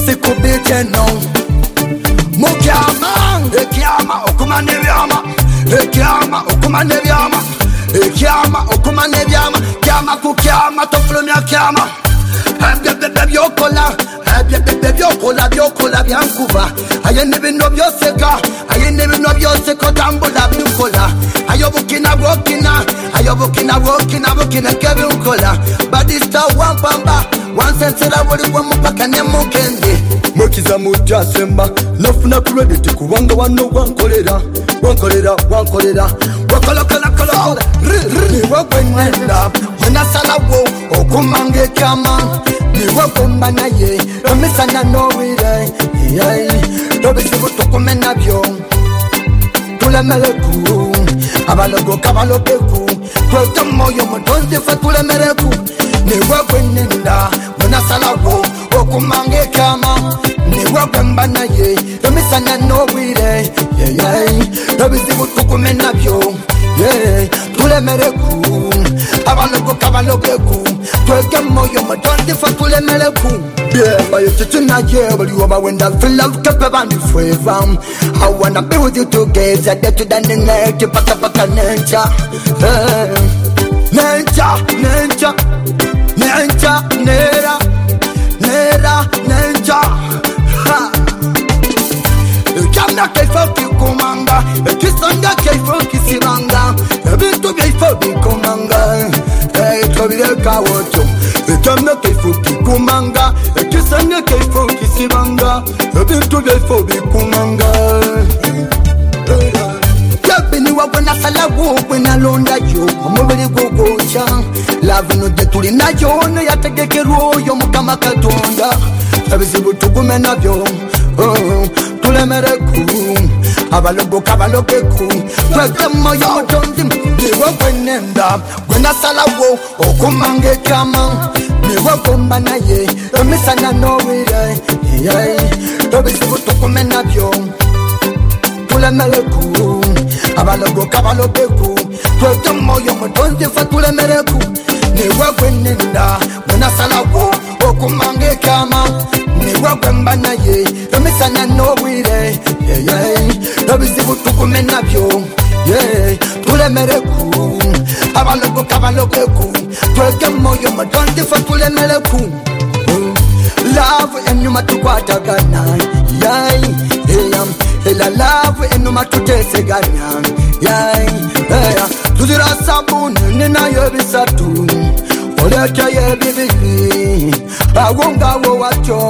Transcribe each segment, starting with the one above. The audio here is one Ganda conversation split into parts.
sikubite no mukyama ekyama okumana ebyama ekyama okumana ebyama ekyama okumana ebyama kyama kukyama tofulumya kyama byokola byankuba ayene bino byoseka ayene bino byoseka tambula bikola ayobukina bwokina kebinkola badista wampamba wansensera buli bwemupaka ne mukende mukiza mujasemba nafuna credit kubanga wano wankolera wakolokala niwegwenenda wenasalawo okumange kyama niwegomba naye emisana nowire tobizibu tukume nabyo tulemereku abalogo kabalogeku twete moyo mutonzi fe tulemereku niwegwenenda wenasalawo okumange kyama niwegomba naye emisana nowire tobizibu tukume nabyo tulemereku abalogo kabalogeku tweke moyo mutonzi fe tulemereku bayo tutunaye baliwo bawenda feel kepe bandi forever. I wanna be with you together day to the night paka nencha nencha Kamna kaifo kikumanga kisanga kaifo kisibanga ebintu byaifo bikumanga tobire kawoto kamna kaifo kikumanga kisanga kaifo kisibanga ebintu byaifo bikumanga yabini wabona salabu kwena londa yo omubiri gogocha love no de tulina yo no yategekero yo mukama katonda abizibu tugume nabyo tulemereku abalogo kabalogeku tweke moyo mutonzi niwegwenenda gwenasalawo okumange kyama niwegomba naye emisana nowire tobizibu tukume nabyo tulemereku abalogo kabalogeku tweke moyo mutonzi fe tulemereku niwegwenenda gwenasalawo okumange kyama niwegomba naye emisana nowire tobizibu tukume nabyo tulemereku abalogo kabalogeku tweke moyo mutonzi fe tulemereku love enyuma tukwatagana ela love enuma tuteseganya tuzira sabuni ninayo bisatu olekeye bibiri awongawo watyo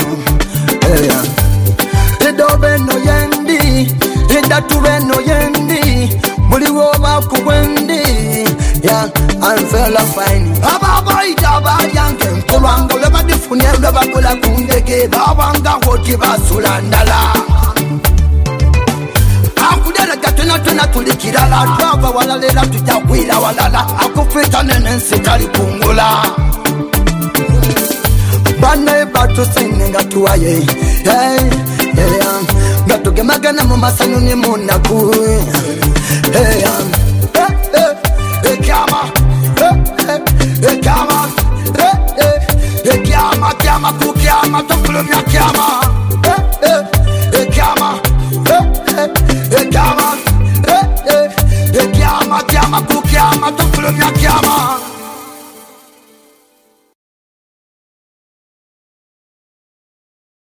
idobe no yendi idatube no yendi muliwo bakubwendi I'm fella fine ababaida bayange nkolwango lebadifune lebakola kundege babanga woti basulandala akudereka tuna tulikirala twava walalela tujakwira walala akufita nenensi kali kungula bane batu sinenga tuwaye ngatugemagana mu masanu ni munaku Kyama kukyama tokulumya kyama